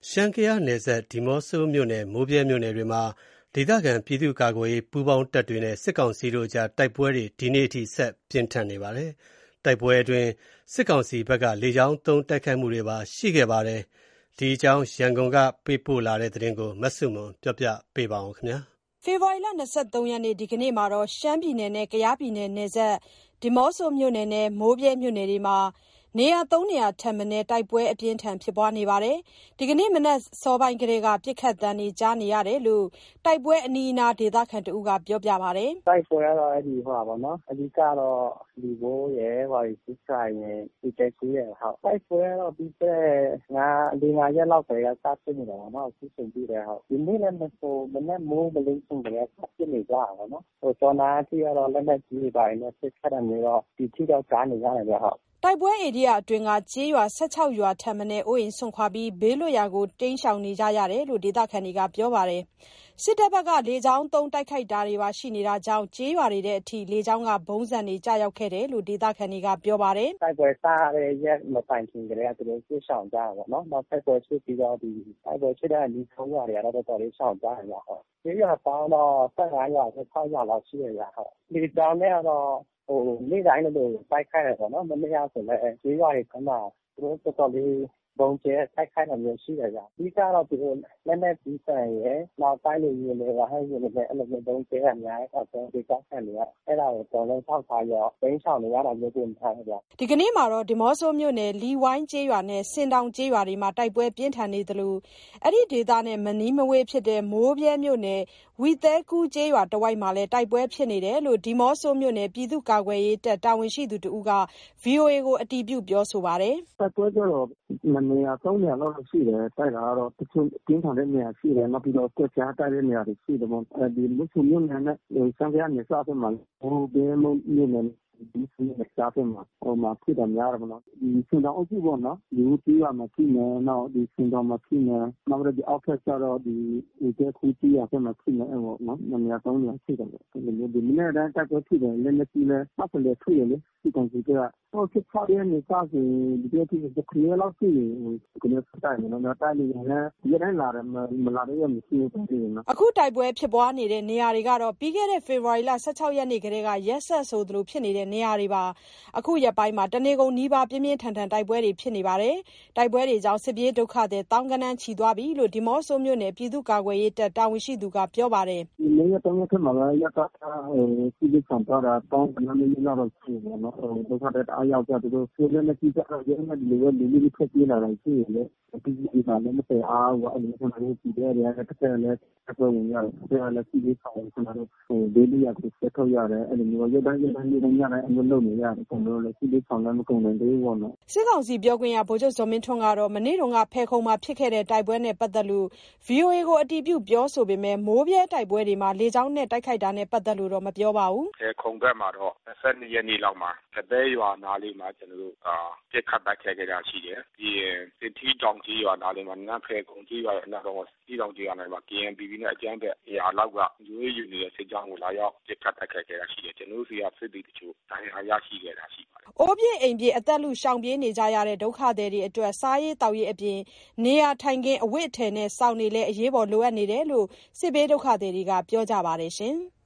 ရှမ်း-ကယားနယ်စပ် ဒီးမော့ဆိုမြို့နယ်၊ မိုးဗြဲမြို့နယ်တွေမှာ ဒေသခံပြည်သူ့ကာကွယ်ရေးပူးပေါင်းတပ်တွေနဲ့ စစ်ကောင်စီတို့အကြားတိုက်ပွဲတွေ ဒီနေ့အထိ ဆက်ပြင်းထန်နေပါတယ်။ တိုက်ပွဲအတွင်း စစ်ကောင်စီဘက်က လေကြောင်းသုံးတိုက်ခိုက်မှုတွေပါရှိခဲ့ပါတယ်။ ဒီအကြောင်း ရန်ကုန်ကပေးပို့တဲ့သတင်းကို မဆုမွန်က ပြောပြပါမယ်။ ဖေဖော်ဝါရီ 23 ရက် ဒီကနေ့မှာ ရှမ်းပြည်နယ်နဲ့ ကယားပြည်နယ်နယ်စပ် ဒီးမော့ဆိုမြို့နယ်နဲ့ မိုးဗြဲမြို့နယ်တွေမှာ နေရာ 3 နေရာထက်မနည်း တိုက်ပွဲအပြင်းအထန်ဖြစ်နေပါတယ်။ ဒီကနေ့မနက်အစောပိုင်းကတည်းက ပစ်ခတ်သံတွေကြားနေရတယ်လို့ တိုက်ပွဲအနီးအနားဒေသခံတဦးကပြောပါတယ်။ "တိုက်ပွဲကတော့ အဓိကတော့ လီဝိုးရယ်၊ ဝါရီဆူးဖလိုင်ရယ်၊ ဝီသဲကူးရယ်။ တိုက်ပွဲကတော့ ပြီးခဲ့တဲ့ 4-5 ရက်လောက်ကတည်းက စဖြစ်နေတာပေါ့နော်။ အခုချိန်ထိလည်း။ ဒီနေ့လည်း မနက်မိုးမလင်းခင်ကတည်းက စပစ်နေကြတာပေါ့နော်။ စောနအထိကတော့ လက်နက်ကြီးတွေဘာတွေနဲ့ ပစ်ခတ်တာမျိုးတော့ ဒီထိတော့ကြားနေရတယ်ဗျ။ " တိုက်ပွဲဧရိယာအတွင်းက ကျေးရွာ 16 ရွာထက်မနည်း အိုးအိမ်စွန့်ခွာပြီး ဘေးလွတ်ရာကို တိမ်းရှောင်နေကြရတယ်လို့ ဒေသခံတွေကပြောပါတယ်။ စစ်တပ်ဘက်က လေကြောင်းသုံးတိုက်ခိုက်တာတွေပါရှိနေတာကြောင့် ကျေးရွာတွေထဲအထိ လေကြောင်းက ဗုံးဆံတွေကျရောက်ခဲ့တယ်လို့ ဒေသခံတွေကပြောပါတယ်။ "တိုက်ပွဲစတဲ့ရက်မတိုင်ခင်ကတည်းက သူတို့စစ်ရှောင်ကြတာပေါ့နော်။ နောက်တိုက်ပွဲဖြစ်ပြီးတော့ တိုက်ပွဲဖြစ်တဲ့အနီးဆုံးရွာတွေကတော့ တော်တော်လေးရှောင်ကြတယ်ဗျ။ ကျေးရွာပေါင်းတော့ 15 ရွာ၊ 16 ရွာလောက်ရှိတယ်ဗျ။ လေကြောင်းနဲ့ကတော့ နေ့တိုင်းလိုလိုတိုက်ခိုက်တယ်ပေါ့နော်။ မနေ့ကဆိုလည်း ကျေးရွာတွေထဲမှာ သူတို့တော်တော်လေးဗုံးကြဲတိုက်ခိုက်တာမျိုးရှိတယ်ဗျ။ အဓိကတော့ သူတို့လက်နက်ကြီးဆံရယ်၊ နောက်တိုက်လေယာဉ်တွေ ရဟတ်ယာဉ်တွေနဲ့ အဲ့လိုမျိုးဗုံးကြဲတာများတဲ့အခါကျတော့ ဒေသခံတွေက အဲ့ဒါကိုအကုန်လုံးကြောက်ထားပြီးတော့ တိမ်းရှောင်နေရတာမျိုး ပုံစံပေါ့ဗျ။ " ဒီကနေ့မှာတော့ ဒီးမော့ဆိုမြို့နယ် လီဝိုင်းကျေးရွာနဲ့ ဆင်တောင်ကျေးရွာတွေမှာ တိုက်ပွဲပြင်းထန်နေသလို အဲ့ဒီဒေသနဲ့မနီးမဝေးဖြစ်တဲ့ မိုးဗြဲမြို့နယ် ဝီသဲကူးကျေးရွာတဝိုက်မှာလည်း တိုက်ပွဲဖြစ်နေတယ်လို့ ဒီးမော့ဆိုမြို့နယ် ပြည်သူ့ကာကွယ်ရေးတပ်တာဝန်ရှိသူတဦးက ဗွီအိုအေကို အတည်ပြုပြောဆိုပါတယ်။ "တိုက်ပွဲကတော့ 2 နေရာ 3 နေရာလောက်တော့ရှိတယ်။ တိုက်တာကတော့ တချို့ပြင်းထန်တဲ့နေရာရှိတယ်။ နောက်ပြီးတော့ ကွက်ကြားတိုက်တဲ့နေရာတွေရှိတယ်ပေါ့။ ဒီမူဆယ်မြို့နယ်နဲ့ ရှမ်း-ကယားနယ်စပ်ဘက်မှာ မိုးဗြဲမြို့နယ် ကြားဘက်မှာ ဖြစ်တာများတယ်ပေါ့နော်။ ဒီဆင်တောင်အုပ်စုပေါ့နော်။ လီဝိုးကျေးရွာမှာဖြစ်မယ်။ နောက်ဒီဆင်တောင်မှာဖြစ်မယ်။ နောက်ပြီးတော့ အောက်ဘက်ကျတော့ ဒီဝီသဲကူးကျေးရွာဘက်မှာဖြစ်မယ်။ အဲ့လိုပေါ့နော်။ 2 နေရာ 3 နေရာဖြစ်တယ်ပေါ့။ အဲ့လိုမျိုး ဒီမနက်တိုင်းတိုက်ပွဲဖြစ်တယ်။ လက်နက်ကြီးလည်း ပတ်ပတ်လည်ထုတယ်လေ။ စစ်ကောင်စီဘက်က။ 16 ရက်နေ့စဆိုရင် ဒီနေ့အထိ 7 ရက်လောက်ရှိပြီ။ ဒီနေ့ဆက်တိုက်ပဲနော်။ တိုက်လေယာဉ်လည်း ရက်တိုင်းလာတယ်။ မလာတဲ့ရက်မရှိဘူးတိုက်လေယာဉ်။" အခုတိုက်ပွဲဖြစ်နေတဲ့နေရာတွေကတော့ ပြီးခဲ့တဲ့ ဖေဖော်ဝါရီ 16 ရက်နေ့ကတည်းက ရက်ဆက်ဆိုသလိုဖြစ်နေတဲ့နေရာတွေပါ။ အခုရက်ပိုင်းမှာ တနေကုန်နီးပါး ပြင်းပြင်းထန်ထန်တိုက်ပွဲတွေဖြစ်နေပါတယ်။ တိုက်ပွဲတွေကြောင့် စစ်ပြေးဒုက္ခသည် သောင်းဂဏန်းချီသွားပြီလို့ ဒီးမော့ဆိုမြို့နယ် ပြည်သူ့ကာကွယ်ရေးတပ်တာဝန်ရှိသူကပြောပါတယ်။ "ဒီ 2 ရက် 3 ရက်ထဲမှာပဲ အရပ်သားစစ်ဘေးရှောင်သွားတာ သောင်းဂဏန်းနီးနီးလောက်တော့ရှိပြီပေါ့နော်။ ဒုက္ခသည်တအားရောက်ကြသူတို့။ လက်နက်ကြီးကျတော့ ဒီလိုပဲ လူလွတ်ထွက်ပြေးလာတာရှိတယ်လေ။ ပစ္စည်းတွေဘာလည်း မသယ်အားဘူးပေါ့။ အဲ့လိုမျိုး ကျနော်တို့ PDF တွေကလည်း တဘက်ကလည်းတိုက်ပွဲဝင်ရတယ်။ တဘက်ကလည်း စစ်ဘေးရှောင်ကျနော်တို့ ဘေးလွတ်ရာကိုဆွဲထုတ်ရတယ်။ အဲ့လိုမျိုးရက်တိုင်း နေ့တိုင်း ညတိုင်း အဲ့လိုလုပ်နေရတယ်။ ကျနော်တို့လည်း စစ်ဘေးရှောင်လည်း မကုန်နိုင်သေးဘူးပေါ့နော်။ " စစ်ကောင်စီပြောခွင့်ရ ဗိုလ်ချုပ်ဇော်မင်းထွန်းကတော့ မနေ့က ဖယ်ခုံမှာဖြစ်ခဲ့တဲ့တိုက်ပွဲနဲ့ပတ်သက်လို့ ဗွီအိုအေကို အတည်ပြုပြောဆိုပေမဲ့ မိုးဗြဲတိုက်ပွဲတွေမှာ လေကြောင်းနဲ့တိုက်ခိုက်တာနဲ့ပတ်သက်လို့တော့ မပြောပါဘူး။ "ဖယ်ခုံဘက်မှာတော့ 22 ရက်နေ့လောက်မှာ ကသဲရွာနားလေးမှာ ကျနော်တို့ ပစ်ခတ်တိုက်ခိုက်ခဲ့တာရှိတယ်။ ပြီးရင် သစ်ထီးတောင်ကျေးရွာနားလေးမှာ နန်းဖယ်ခုံကျေးရွာရဲ့အနောက်တောင် သစ်ထီးတောင်ကျေးရွာနားမှာ KNPP နဲ့ အကြမ်းဖက် 100 လောက်က လုံခြုံရေးယူနေတဲ့စစ်ကြောင်းကို လာရောက်ပစ်ခတ်တိုက်ခိုက်ခဲ့တာရှိတယ်။ ကျနော်တို့ဆီက စစ်သည်တချို့ ဒဏ်ရာရရှိခဲ့တာရှိပါတယ်။ " အိုးပစ်အိမ်ပစ် အသက်လုရှောင်ပြေးနေကြရတဲ့ ဒုက္ခသည်တွေအတွက် စားရေးသောက်ရေးအပြင် နေရာထိုင်ခင်း၊ အဝတ်အထည်နဲ့ စောင်တွေလည်း အရေးပေါ်လိုအပ်နေတယ်လို့ စစ်ဘေးဒုက္ခသည်တွေကပြောကြပါတယ်ရှင်။